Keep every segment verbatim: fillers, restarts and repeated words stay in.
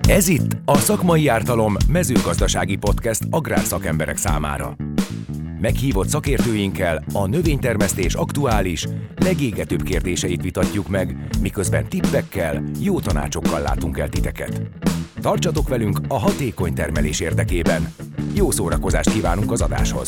Ez itt a Szakmai Ártalom mezőgazdasági podcast agrárszakemberek számára. Meghívott szakértőinkkel a növénytermesztés aktuális, legégetőbb kérdéseit vitatjuk meg, miközben tippekkel, jó tanácsokkal látunk el titeket. Tartsatok velünk a hatékony termelés érdekében. Jó szórakozást kívánunk az adáshoz!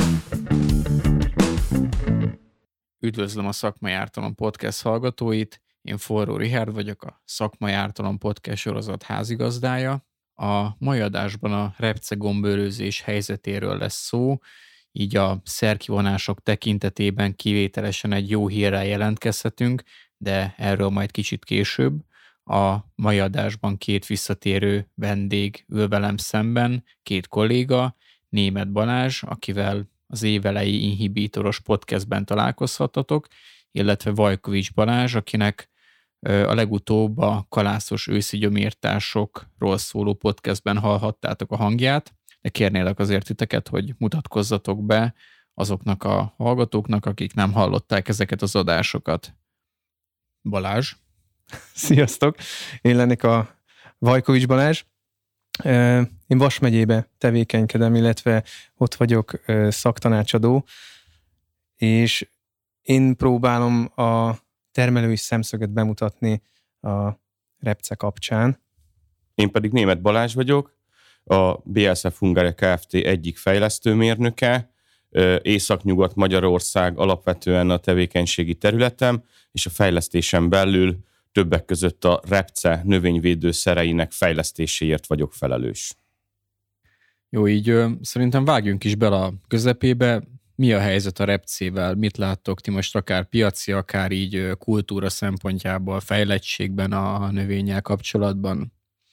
Üdvözlöm a Szakmai Ártalom podcast hallgatóit! Én Forró Richárd vagyok, a Szakmai Ártalom podcast sorozat házigazdája. A mai adásban a repcegombőrőzés helyzetéről lesz szó, így a szerkivonások tekintetében kivételesen egy jó hírrel jelentkezhetünk, de erről majd kicsit később. A mai adásban két visszatérő vendég ül velem szemben, két kolléga, Németh Balázs, akivel az évelei Inhibítoros podcastben találkozhatatok, illetve Vajkovics Balázs, akinek a legutóbb a Kalászos őszi gyomírtásokról szóló podcastben hallhattátok a hangját, de kérnélek azért titeket, hogy mutatkozzatok be azoknak a hallgatóknak, akik nem hallották ezeket az adásokat. Balázs. Sziasztok! Én lennék a Vajkovics Balázs. Én Vas megyébe tevékenykedem, illetve ott vagyok szaktanácsadó, és én próbálom a termelői szemszöget bemutatni a repce kapcsán. Én pedig Németh Balázs vagyok, a bé es ef Hungária Kft. Egyik fejlesztőmérnöke, Északnyugat Magyarország alapvetően a tevékenységi területem, és a fejlesztésen belül többek között a repce növényvédőszereinek fejlesztéséért vagyok felelős. Jó, így ö, szerintem vágjunk is bele a közepébe. Mi a helyzet a repcével? Mit láttok ti most akár piaci, akár így kultúra szempontjából, fejlettségben a növényel kapcsolatban?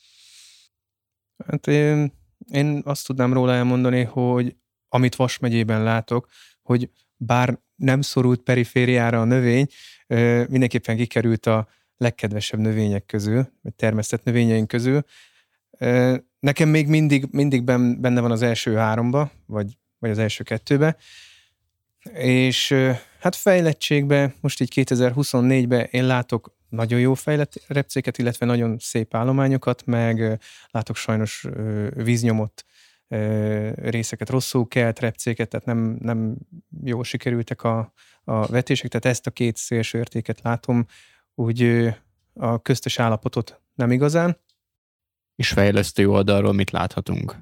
Hát én, én azt tudnám róla elmondani, hogy amit Vas megyében látok, hogy bár nem szorult perifériára a növény, mindenképpen kikerült a legkedvesebb növények közül, vagy termesztett növényeink közül. Nekem még mindig, mindig benne van az első háromba, vagy, vagy az első kettőbe, és hát fejlettségben, most így kétezer-huszonnégyben én látok nagyon jó fejlett repcéket, illetve nagyon szép állományokat, meg látok sajnos víznyomott részeket, rosszul kelt repcéket, tehát nem, nem jól sikerültek a, a vetések, tehát ezt a két szélső értéket látom, úgy a köztes állapotot nem igazán. És fejlesztő oldalról mit láthatunk?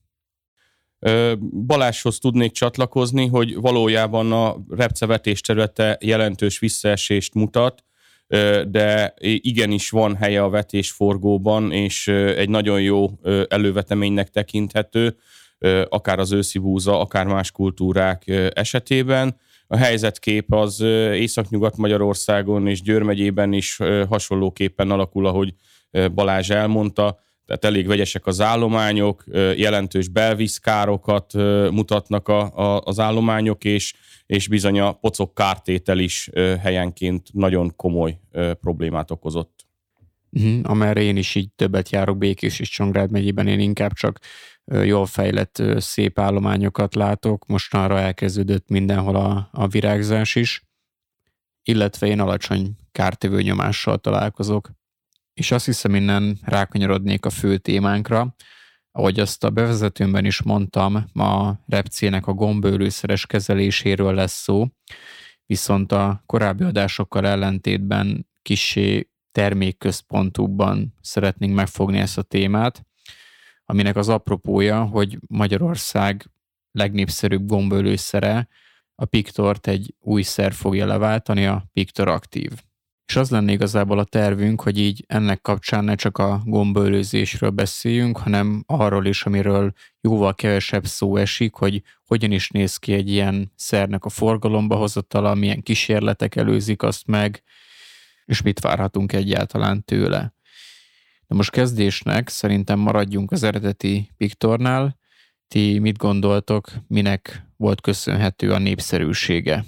Balázshoz tudnék csatlakozni, hogy valójában a repcevetés területe jelentős visszaesést mutat, de igenis van helye a vetésforgóban, és egy nagyon jó előveteménynek tekinthető, akár az őszi búza, akár más kultúrák esetében. A helyzetkép az Északnyugat-Magyarországon és Győr megyében is hasonlóképpen alakul, ahogy Balázs elmondta. Tehát elég vegyesek az állományok, jelentős belvízkárokat mutatnak a, a, az állományok, és, és bizony a pocok kártétel is helyenként nagyon komoly problémát okozott. Uh-huh. Amerre én is így többet járok Békés és Csongrád megyében, én inkább csak jól fejlett szép állományokat látok. Mostanra elkezdődött mindenhol a, a virágzás is, illetve én alacsony kártevő nyomással találkozok. És azt hiszem, innen rákanyarodnék a fő témánkra. Ahogy azt a bevezetőmben is mondtam, a repcének a gombőrőszeres kezeléséről lesz szó, viszont a korábbi adásokkal ellentétben kissé termékközpontúbban szeretnénk megfogni ezt a témát, aminek az apropója, hogy Magyarország legnépszerűbb gombőrőszere, a Pictort egy új szer fogja leváltani, a Pictor Active. És az lenne igazából a tervünk, hogy így ennek kapcsán ne csak a gombölőzésről beszéljünk, hanem arról is, amiről jóval kevesebb szó esik, hogy hogyan is néz ki egy ilyen szernek a forgalomba hozatala, milyen kísérletek előzik azt meg, és mit várhatunk egyáltalán tőle. De most kezdésnek szerintem maradjunk az eredeti Pictornál. Ti mit gondoltok, minek volt köszönhető a népszerűsége?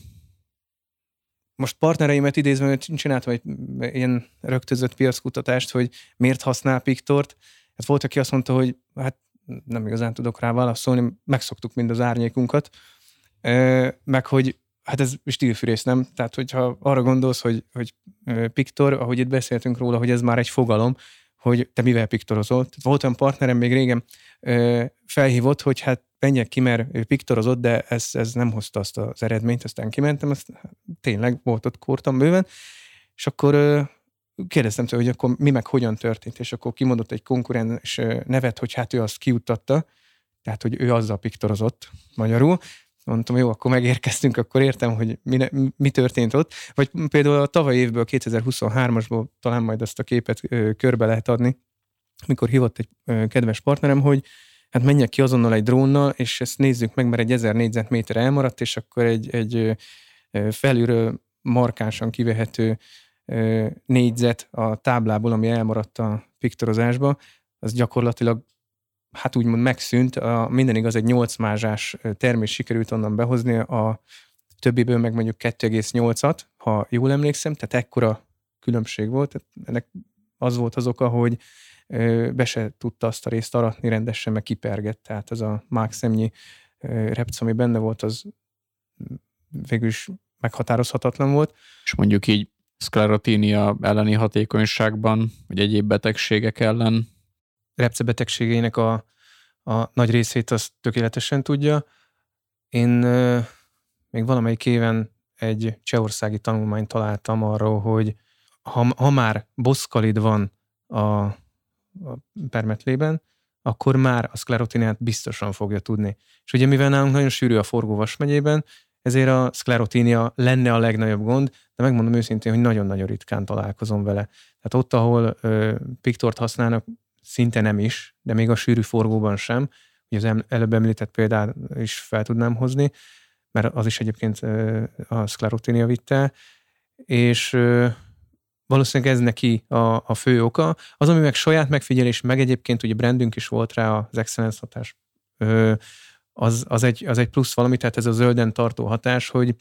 Most partnereimet idézve, hogy csináltam egy ilyen rögtözött piackutatást, hogy miért használ Pictort. Hát volt, aki azt mondta, hogy hát nem igazán tudok rá válaszolni, megszoktuk mind az árnyékunkat, meg hogy hát ez stílfűrész, nem? Tehát, hogyha arra gondolsz, hogy, hogy Pictor, ahogy itt beszéltünk róla, hogy ez már egy fogalom, hogy te mivel piktorozol. Volt olyan partnerem még régen, felhívott, hogy hát menjek ki, mert ő piktorozott, de ez, ez nem hozta azt az eredményt, aztán kimentem, azt tényleg volt ott kórtam bőven, és akkor kérdeztem tőle, hogy akkor mi meg hogyan történt, és akkor kimondott egy konkurens nevet, hogy hát ő azt kiuttatta, tehát, hogy ő azzal piktorozott magyarul. Mondtam, jó, akkor megérkeztünk, akkor értem, hogy mi, mi történt ott. Vagy például a tavaly évből, kétezer-huszonhármasból talán majd azt a képet ö, körbe lehet adni, amikor hívott egy ö, kedves partnerem, hogy hát menjek ki azonnal egy drónnal, és ezt nézzük meg, mert egy ezer négyzetméter elmaradt, és akkor egy, egy ö, felülről markánsan kivehető ö, négyzet a táblából, ami elmaradt a piktorozásba, az gyakorlatilag hát úgymond megszűnt, a, minden igaz, egy nyolc mázsás termés sikerült onnan behozni, a többiből meg mondjuk kettő egész nyolcat, ha jól emlékszem, tehát ekkora különbség volt. Tehát ennek az volt az oka, hogy be se tudta azt a részt aratni rendesen, meg kipergett, tehát az a mákszemnyi repc, ami benne volt, az végül is meghatározhatatlan volt. És mondjuk így szklerotínia elleni hatékonyságban, vagy egyéb betegségek ellen? Repcebetegségeinek a, a nagy részét azt tökéletesen tudja. Én euh, még valamelyik éven egy csehországi tanulmányt találtam arról, hogy ha, ha már boszkalid van a, a permetlében, akkor már a szklerotíniát biztosan fogja tudni. És ugye mivel nálunk nagyon sűrű a forgó Vas megyében, ezért a szklerotínia lenne a legnagyobb gond, de megmondom őszintén, hogy nagyon-nagyon ritkán találkozom vele. Tehát ott, ahol ö, piktort használnak, szinte nem is, de még a sűrű forgóban sem. Ugye az előbb említett példát is fel tudnám hozni, mert az is egyébként a szklerotínia vitte, és valószínűleg ez neki a, a fő oka. Az, ami meg saját megfigyelés, meg egyébként ugye brandünk is volt rá, az excellence hatás, az, az, egy, az egy plusz valami, tehát ez a zölden tartó hatás, hogy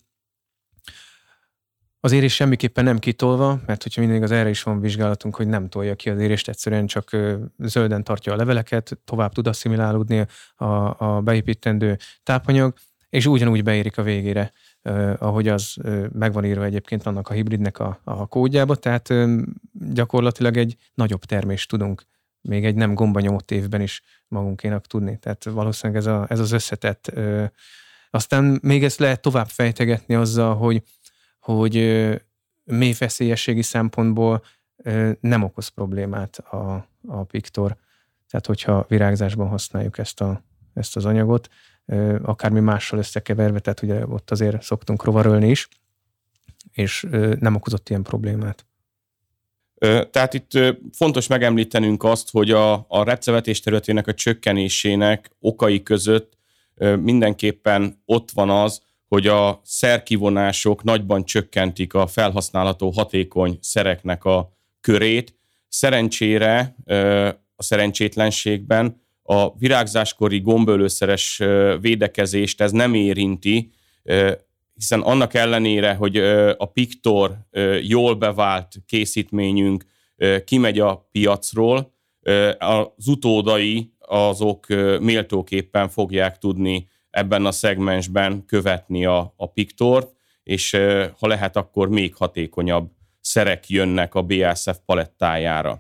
az érés semmiképpen nem kitolva, mert hogyha mindig az erre is van vizsgálatunk, hogy nem tolja ki az érést, egyszerűen csak zölden tartja a leveleket, tovább tud asszimilálódni a, a beépítendő tápanyag, és ugyanúgy beérik a végére, eh, ahogy az eh, megvan írva egyébként annak a hibridnek a, a kódjába, tehát eh, gyakorlatilag egy nagyobb termést tudunk még egy nem gombanyomott évben is magunkénak tudni. Tehát valószínűleg ez, a, ez az összetett. Eh, aztán még ezt lehet tovább fejtegetni azzal, hogy hogy mély feszélyességi szempontból nem okoz problémát a, a piktor. Tehát, hogyha virágzásban használjuk ezt, a, ezt az anyagot, akármi mással összekeverve, tehát ugye ott azért szoktunk rovarölni is, és nem okozott ilyen problémát. Tehát itt fontos megemlítenünk azt, hogy a, a repcevetés területének a csökkenésének okai között mindenképpen ott van az, hogy a szerkivonások nagyban csökkentik a felhasználható hatékony szereknek a körét. Szerencsére a szerencsétlenségben a virágzáskori gombölőszeres védekezést ez nem érinti, hiszen annak ellenére, hogy a piktor jól bevált készítményünk kimegy a piacról, az utódai azok méltóképpen fogják tudni ebben a szegmensben követni a, a piktort, és ha lehet, akkor még hatékonyabb szerek jönnek a bé á es ef palettájára.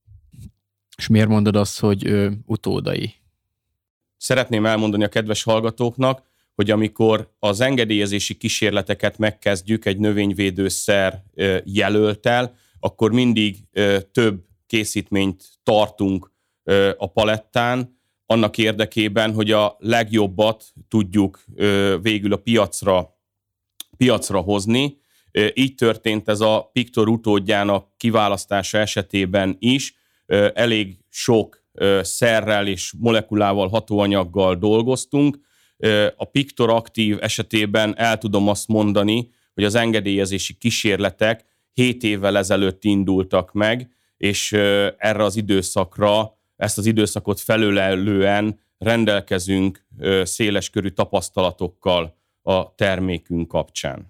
És miért mondod azt, hogy ö, utódai? Szeretném elmondani a kedves hallgatóknak, hogy amikor az engedélyezési kísérleteket megkezdjük egy növényvédőszer jelölttel, akkor mindig több készítményt tartunk a palettán, annak érdekében, hogy a legjobbat tudjuk végül a piacra, piacra hozni. Így történt ez a piktor utódjának kiválasztása esetében is. Elég sok szerrel és molekulával, hatóanyaggal dolgoztunk. A piktor aktív esetében el tudom azt mondani, hogy az engedélyezési kísérletek hét évvel ezelőtt indultak meg, és erre az időszakra, ezt az időszakot felülelően rendelkezünk széleskörű tapasztalatokkal a termékünk kapcsán.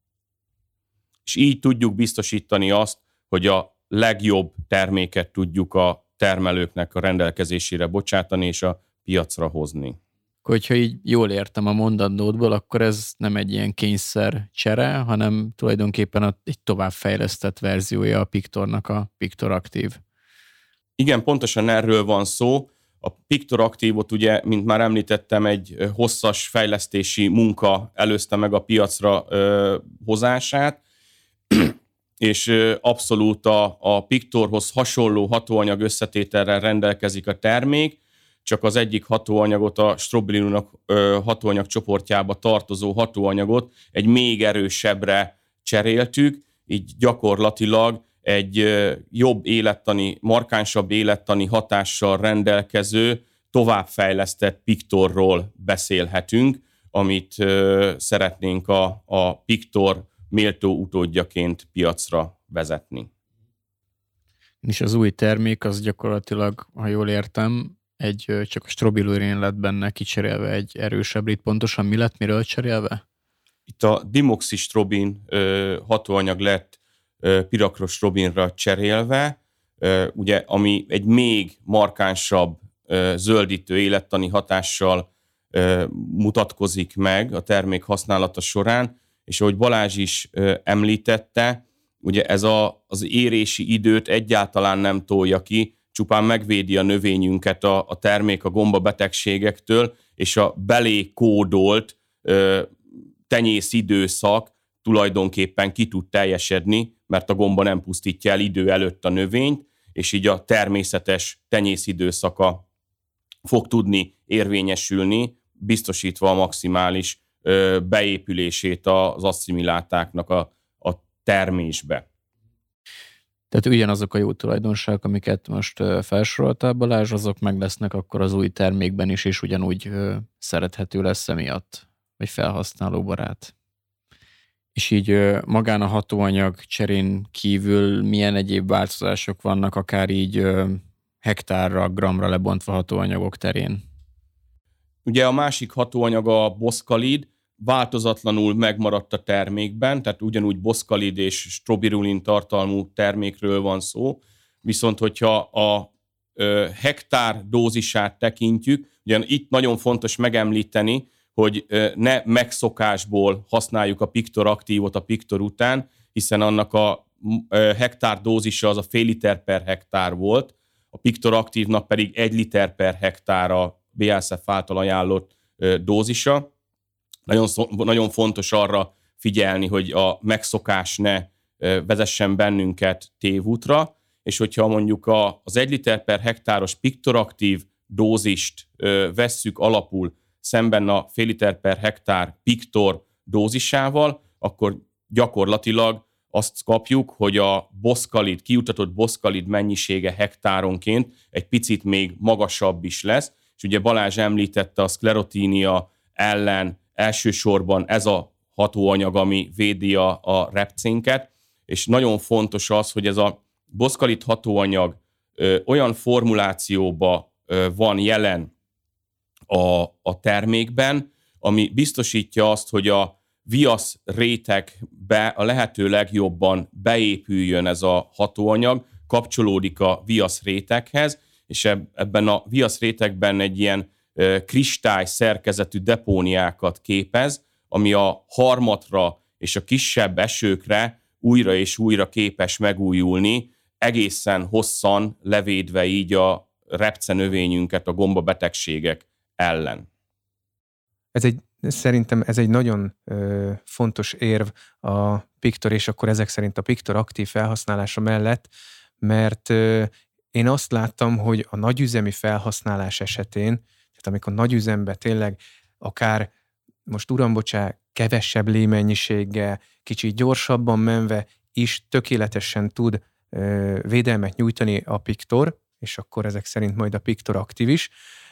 És így tudjuk biztosítani azt, hogy a legjobb terméket tudjuk a termelőknek a rendelkezésére bocsátani és a piacra hozni. Hogyha így jól értem a mondandódból, akkor ez nem egy ilyen kényszer csere, hanem tulajdonképpen egy továbbfejlesztett verziója a piktornak, a Piktor Aktív. Igen, pontosan erről van szó. A Pictor Actívot ugye, mint már említettem, egy hosszas fejlesztési munka előzte meg a piacra ö, hozását, és ö, abszolút a, a Pictorhoz hasonló hatóanyag összetételrel rendelkezik a termék, csak az egyik hatóanyagot, a strobilulinak ö, hatóanyag csoportjába tartozó hatóanyagot egy még erősebbre cseréltük, így gyakorlatilag egy ö, jobb élettani, markánsabb élettani hatással rendelkező, továbbfejlesztett Pictorról beszélhetünk, amit ö, szeretnénk a, a Pictor méltó utódjaként piacra vezetni. És az új termék az gyakorlatilag, ha jól értem, egy csak a strobilurén lett benne kicserélve egy erősebb rit. Pontosan mi lett, miről cserélve? Itt a dimoxistrobin ö, hatóanyag lett ö, piraklostrobinra cserélve, ö, ugye, ami egy még markánsabb ö, zöldítő élettani hatással ö, mutatkozik meg a termék használata során, és ahogy Balázs is ö, említette, ugye ez a, az érési időt egyáltalán nem tolja ki, csupán megvédi a növényünket a, a termék a gombabetegségektől, és a belé kódolt ö, tenyészidőszak tulajdonképpen ki tud teljesedni, mert a gomba nem pusztítja el idő előtt a növényt, és így a természetes tenyészidőszaka fog tudni érvényesülni, biztosítva a maximális ö, beépülését az asszimilátáknak a, a termésbe. Tehát ugyanazok a jó tulajdonságok, amiket most felsoroltál, Balázs, azok meg lesznek akkor az új termékben is, és ugyanúgy szerethető lesz emiatt, vagy felhasználóbarát. És így magán a hatóanyag cserén kívül milyen egyéb változások vannak, akár így hektárra, gramra lebontva hatóanyagok terén? Ugye a másik hatóanyag a boszkalid, változatlanul megmaradt a termékben, tehát ugyanúgy boszkalid és strobirulin tartalmú termékről van szó, viszont hogyha a ö, hektár dózisát tekintjük, ugye itt nagyon fontos megemlíteni, hogy ö, ne megszokásból használjuk a Pictor Actívot a Pictor után, hiszen annak a ö, hektár dózisa az a fél liter per hektár volt, a Pictor Actívnak pedig egy liter per hektár a bé es ef által ajánlott ö, dózisa. Nagyon, nagyon fontos arra figyelni, hogy a megszokás ne vezessen bennünket tévútra, és hogyha mondjuk a, az egy liter per hektáros Pictor Actív dózist ö, vesszük alapul szemben a fél liter per hektár Pictor dózisával, akkor gyakorlatilag azt kapjuk, hogy a boszkalid, kijutatott boszkalid mennyisége hektáronként egy picit még magasabb is lesz, és ugye Balázs említette a szklerotínia ellen elsősorban ez a hatóanyag, ami védi a, a repcénket, és nagyon fontos az, hogy ez a boszkalid hatóanyag ö, olyan formulációban ö, van jelen a, a termékben, ami biztosítja azt, hogy a viasz rétegbe a lehető legjobban beépüljön ez a hatóanyag, kapcsolódik a viasz réteghez, és ebben a viasz rétegben egy ilyen kristály szerkezetű depóniákat képez, ami a harmatra és a kisebb esőkre újra és újra képes megújulni, egészen hosszan levédve így a repcenövényünket a gombabetegségek ellen. Ez egy, szerintem ez egy nagyon ö, fontos érv a Pictor, és akkor ezek szerint a Pictor aktív felhasználása mellett, mert ö, én azt láttam, hogy a nagyüzemi felhasználás esetén, tehát amikor nagyüzemben tényleg akár most uram, bocsá, kevesebb lémennyiséggel, kicsit gyorsabban menve is tökéletesen tud ö, védelmet nyújtani a Pictor, és akkor ezek szerint majd a Pictor aktív is,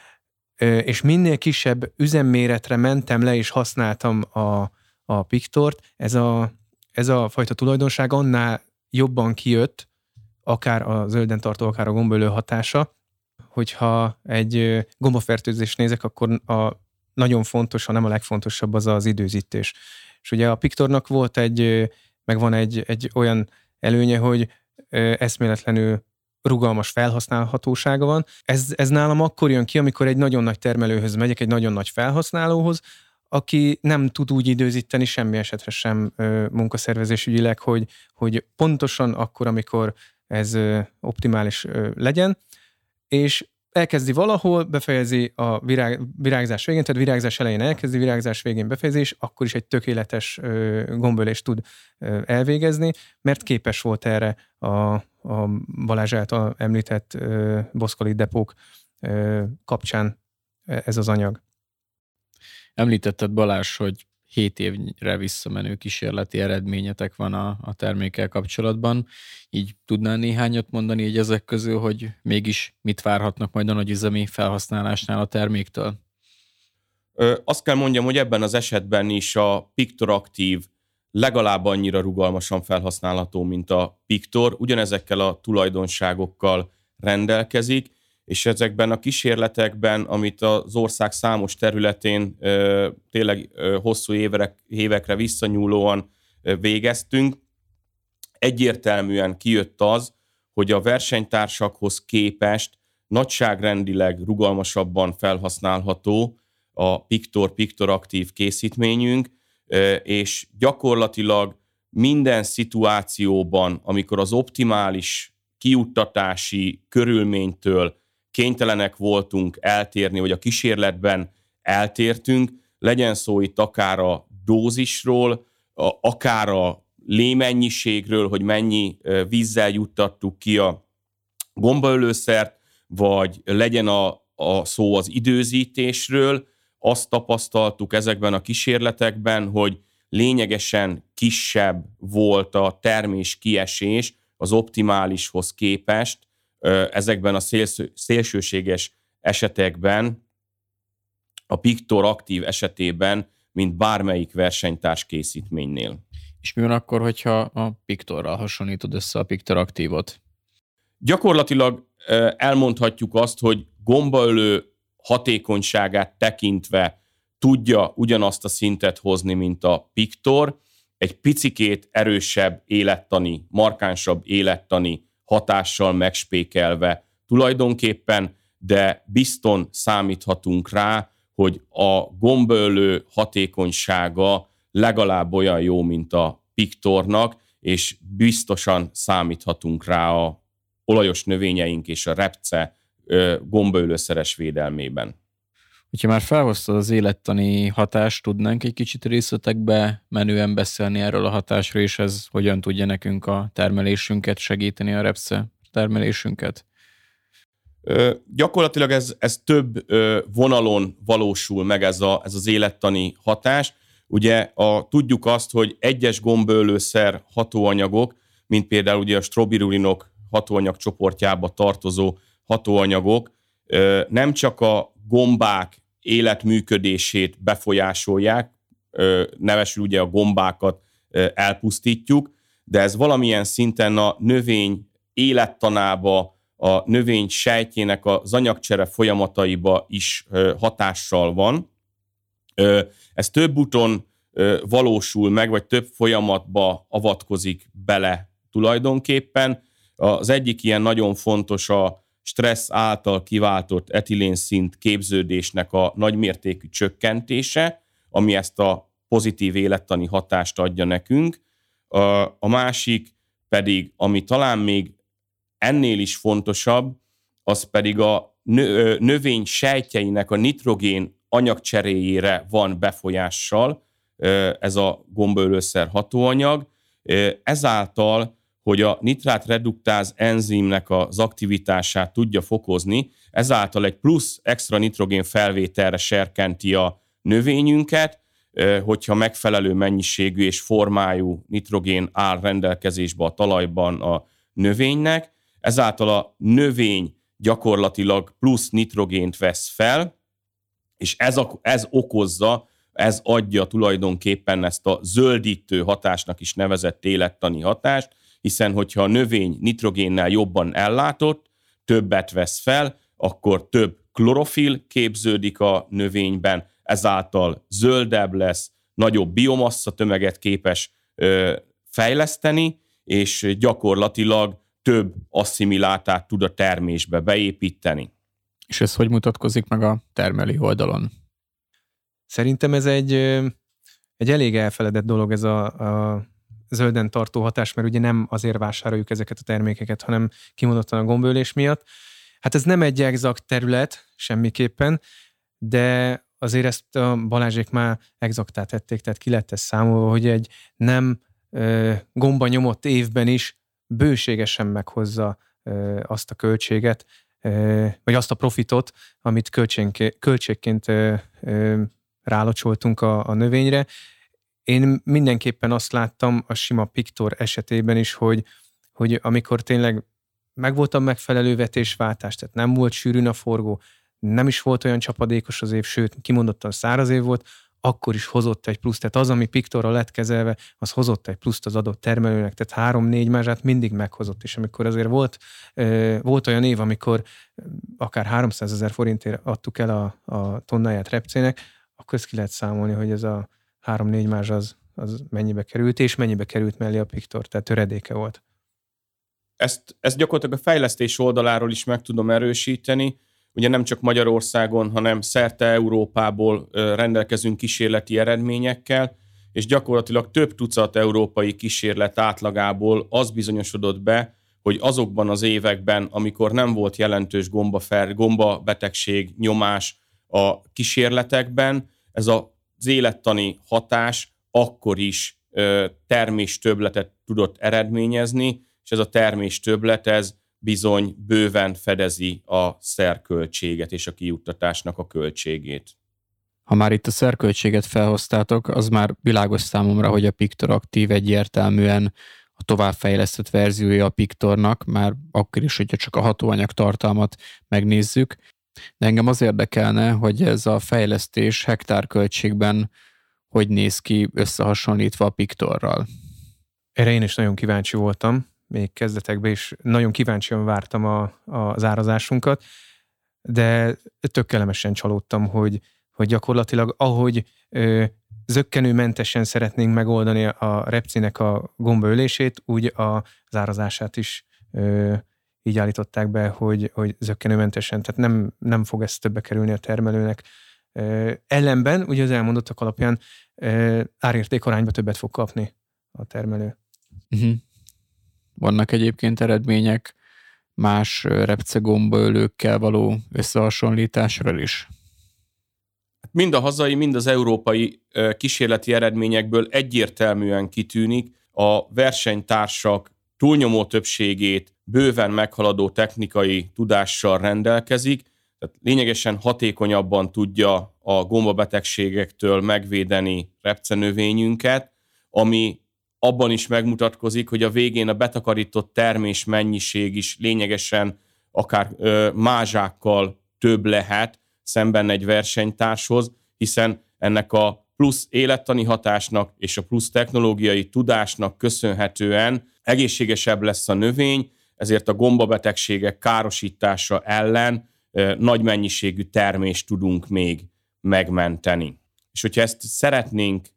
ö, és minél kisebb üzemméretre mentem le, és használtam a, a Pictort, ez a, ez a fajta tulajdonság annál jobban kijött, akár a zölden tartó, akár a gombaölő hatása, hogyha egy gombafertőzést nézek, akkor a nagyon fontos, ha nem a legfontosabb, az az időzítés. És ugye a Pictornak volt egy, meg van egy, egy olyan előnye, hogy eszméletlenül rugalmas felhasználhatósága van. Ez, ez nálam akkor jön ki, amikor egy nagyon nagy termelőhöz megyek, egy nagyon nagy felhasználóhoz, aki nem tud úgy időzíteni semmi esetre sem munkaszervezésügyileg, hogy, hogy pontosan akkor, amikor ez optimális legyen, és elkezdi valahol, befejezi a virág, virágzás végén, tehát virágzás elején elkezdi, virágzás végén befejezi, és akkor is egy tökéletes gombölést tud elvégezni, mert képes volt erre a, a Balázs által említett boszkolit depók kapcsán ez az anyag. Említetted, Balázs, hogy hét évre visszamenő kísérleti eredményetek van a, a termékkel kapcsolatban. Így tudnál néhányat mondani így ezek közül, hogy mégis mit várhatnak majd a nagyüzemi felhasználásnál a terméktől? Ö, azt kell mondjam, hogy ebben az esetben is a Pictor Active legalább annyira rugalmasan felhasználható, mint a Pictor. Ugyanezekkel a tulajdonságokkal rendelkezik, és ezekben a kísérletekben, amit az ország számos területén ö, tényleg ö, hosszú évek, évekre visszanyúlóan ö, végeztünk, egyértelműen kijött az, hogy a versenytársakhoz képest nagyságrendileg rugalmasabban felhasználható a Pictor Pictor Active készítményünk, ö, és gyakorlatilag minden szituációban, amikor az optimális kijuttatási körülménytől kénytelenek voltunk eltérni, vagy a kísérletben eltértünk, legyen szó itt akár a dózisról, akár a lémennyiségről, hogy mennyi vízzel juttattuk ki a gombaölőszert, vagy legyen a, a szó az időzítésről, azt tapasztaltuk ezekben a kísérletekben, hogy lényegesen kisebb volt a termés kiesés az optimálishoz képest, ezekben a szélsőséges esetekben, a Pictor Active esetében, mint bármelyik versenytárs készítménynél. És mi van akkor, hogyha a Pictorral hasonlítod össze a Pictor Active-ot? Gyakorlatilag elmondhatjuk azt, hogy gombaölő hatékonyságát tekintve tudja ugyanazt a szintet hozni, mint a Pictor, egy picikét erősebb élettani, markánsabb élettani hatással megspékelve tulajdonképpen, de bizton számíthatunk rá, hogy a gombaölő hatékonysága legalább olyan jó, mint a Pictornak, és biztosan számíthatunk rá a olajos növényeink és a repce gombaölőszeres védelmében. Hogyha már felhoztad az élettani hatást, tudnánk egy kicsit részletekbe menően beszélni erről a hatásról, és ez hogyan tudja nekünk a termelésünket segíteni, a repce termelésünket? Ö, gyakorlatilag ez, ez több ö, vonalon valósul meg ez, a, ez az élettani hatás. Ugye a, tudjuk azt, hogy egyes gombaölőszer hatóanyagok, mint például ugye a strobirulinok hatóanyag csoportjába tartozó hatóanyagok, ö, nem csak a gombák életműködését befolyásolják, nevesül ugye a gombákat elpusztítjuk, de ez valamilyen szinten a növény élettanába, a növény sejtjének az anyagcsere folyamataiba is hatással van. Ez több úton valósul meg, vagy több folyamatba avatkozik bele tulajdonképpen. Az egyik ilyen nagyon fontos a stressz által kiváltott etilénszint képződésnek a nagymértékű csökkentése, ami ezt a pozitív élettani hatást adja nekünk. A másik pedig, ami talán még ennél is fontosabb, az pedig a növény sejtjeinek a nitrogén anyagcseréjére van befolyással, ez a gombaölőszer hatóanyag. Ezáltal, hogy a nitrátreduktáz enzimnek az aktivitását tudja fokozni, ezáltal egy plusz extra nitrogén felvételre serkenti a növényünket, hogyha megfelelő mennyiségű és formájú nitrogén áll rendelkezésbe a talajban a növénynek. Ezáltal a növény gyakorlatilag plusz nitrogént vesz fel, és ez, a, ez okozza, ez adja tulajdonképpen ezt a zöldítő hatásnak is nevezett élettani hatást, hiszen hogyha a növény nitrogénnel jobban ellátott, többet vesz fel, akkor több klorofil képződik a növényben, ezáltal zöldebb lesz, nagyobb biomassa tömeget képes ö, fejleszteni, és gyakorlatilag több asszimilátát tud a termésbe beépíteni. És ez hogy mutatkozik meg a termelő oldalon? Szerintem ez egy, egy elég elfeledett dolog, ez a, a zölden tartó hatás, mert ugye nem azért vásároljuk ezeket a termékeket, hanem kimondottan a gombölés miatt. Hát ez nem egy exakt terület semmiképpen, de azért ezt a Balázsék már exaktá tették, tehát ki lett ez számolva, hogy egy nem ö, gomba nyomott évben is bőségesen meghozza ö, azt a költséget, ö, vagy azt a profitot, amit költségként, költségként ö, ö, rálocsoltunk a, a növényre. Én mindenképpen azt láttam a sima Piktor esetében is, hogy, hogy amikor tényleg megvolt a megfelelő vetésváltás, tehát nem volt sűrűn a forgó, nem is volt olyan csapadékos az év, sőt, kimondottan száraz év volt, akkor is hozott egy pluszt. Tehát az, ami Piktorral lett kezelve, az hozott egy pluszt az adott termelőnek, tehát három-négy mázsát mindig meghozott, és amikor azért volt, volt olyan év, amikor akár háromszázezer forintért adtuk el a, a tonnáját repcének, akkor ezt ki lehet számolni, hogy ez a három-négy mázs az, az mennyibe került, és mennyibe került mellé a Piktor, tehát töredéke volt. Ezt, ezt gyakorlatilag a fejlesztés oldaláról is meg tudom erősíteni. Ugye nem csak Magyarországon, hanem szerte Európából rendelkezünk kísérleti eredményekkel, és gyakorlatilag több tucat európai kísérlet átlagából az bizonyosodott be, hogy azokban az években, amikor nem volt jelentős gombafer, gombabetegség, nyomás a kísérletekben, ez az élettani hatás akkor is termés többletet tudott eredményezni, és ez a termés többlet, ez bizony bőven fedezi a szerköltséget és a kijuttatásnak a költségét. Ha már itt a szerköltséget felhoztátok, az már világos számomra, hogy a Piktor Aktív egyértelműen a továbbfejlesztett verziója a Piktornak, már akkor is, hogyha csak a hatóanyag tartalmat megnézzük. De engem az érdekelne, hogy ez a fejlesztés hektárköltségben hogy néz ki összehasonlítva a Piktorral. Erre én is nagyon kíváncsi voltam, még kezdetekben is nagyon kíváncsian vártam a, a, az árazásunkat, de tök kellemesen csalódtam, hogy, hogy gyakorlatilag ahogy ö, zökkenőmentesen szeretnénk megoldani a repcinek a gombaölését, úgy a, az árazását is ö, így állították be, hogy, hogy zökkenőmentesen, tehát nem, nem fog ez többe kerülni a termelőnek. Ö, ellenben, ugye az elmondottak alapján ö, árérték arányba többet fog kapni a termelő. Uh-huh. Vannak egyébként eredmények más repcegombaölőkkel való összehasonlításra is? Mind a hazai, mind az európai kísérleti eredményekből egyértelműen kitűnik, a versenytársak túlnyomó többségét bőven meghaladó technikai tudással rendelkezik, tehát lényegesen hatékonyabban tudja a gombabetegségektől megvédeni repcenövényünket, ami abban is megmutatkozik, hogy a végén a betakarított termés mennyiség is lényegesen akár ö, mázsákkal több lehet szemben egy versenytárshoz, hiszen ennek a plusz élettani hatásnak és a plusz technológiai tudásnak köszönhetően egészségesebb lesz a növény, ezért a gombabetegségek károsítása ellen ö, nagy mennyiségű termést tudunk még megmenteni. És hogyha ezt szeretnénk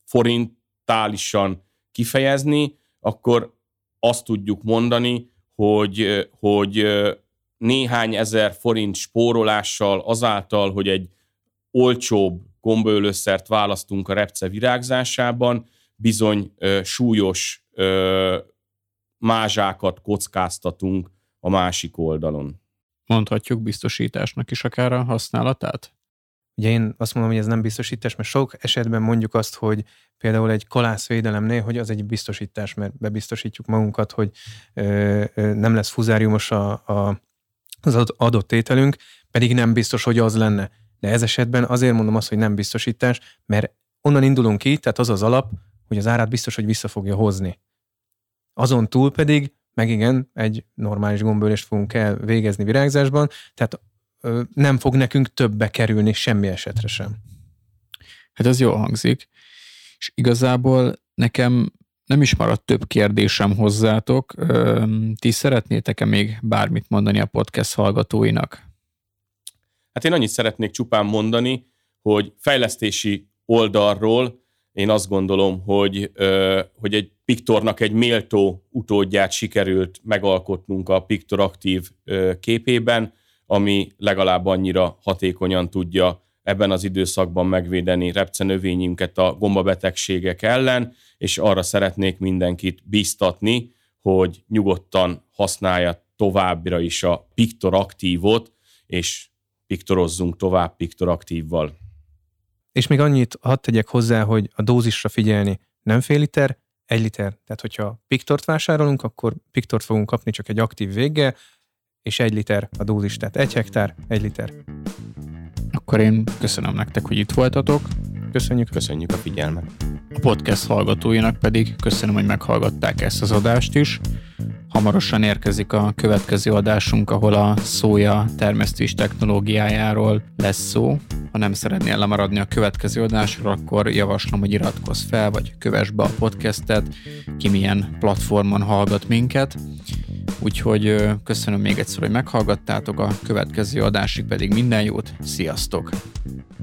forintálisan kifejezni, akkor azt tudjuk mondani, hogy, hogy néhány ezer forint spórolással azáltal, hogy egy olcsóbb gombaölőszert választunk a repce virágzásában, bizony ö, súlyos ö, mázsákat kockáztatunk a másik oldalon. Mondhatjuk biztosításnak is akár a használatát? Ugye én azt mondom, hogy ez nem biztosítás, mert sok esetben mondjuk azt, hogy például egy kalászvédelemnél, hogy az egy biztosítás, mert bebiztosítjuk magunkat, hogy ö, ö, nem lesz fuzáriumos a, a, az adott ételünk, pedig nem biztos, hogy az lenne. De ez esetben azért mondom azt, hogy nem biztosítás, mert onnan indulunk ki, tehát az az alap, hogy az árát biztos, hogy vissza fogja hozni. Azon túl pedig, meg igen, egy normális gombaölést fogunk el végezni virágzásban, tehát nem fog nekünk többbe kerülni semmi esetre sem. Hát ez jól hangzik. És igazából nekem nem is maradt több kérdésem hozzátok. Ti szeretnétek-e még bármit mondani a podcast hallgatóinak? Hát én annyit szeretnék csupán mondani, hogy fejlesztési oldalról én azt gondolom, hogy, hogy egy Piktornak egy méltó utódját sikerült megalkotnunk a Piktor Aktív képében, ami legalább annyira hatékonyan tudja ebben az időszakban megvédeni repcenövényünket a gombabetegségek ellen, és arra szeretnék mindenkit bíztatni, hogy nyugodtan használja továbbra is a Pictor Actívot, és piktorozzunk tovább Pictor Actívval. És még annyit hadd tegyek hozzá, hogy a dózisra figyelni nem fél liter, egy liter. Tehát, hogyha Pictort vásárolunk, akkor Pictort fogunk kapni csak egy aktív véggel, és egy liter a dózis, tehát egy hektár, egy liter. Akkor én köszönöm nektek, hogy itt voltatok. Köszönjük. Köszönjük a figyelmet. A podcast hallgatóinak pedig köszönöm, hogy meghallgatták ezt az adást is. Hamarosan érkezik a következő adásunk, ahol a szója termesztés technológiájáról lesz szó. Ha nem szeretnél lemaradni a következő adásról, akkor javaslom, hogy iratkozz fel, vagy kövess be a podcastet, ki milyen platformon hallgat minket. Úgyhogy köszönöm még egyszer, hogy meghallgattátok, a következő adásig pedig minden jót, sziasztok!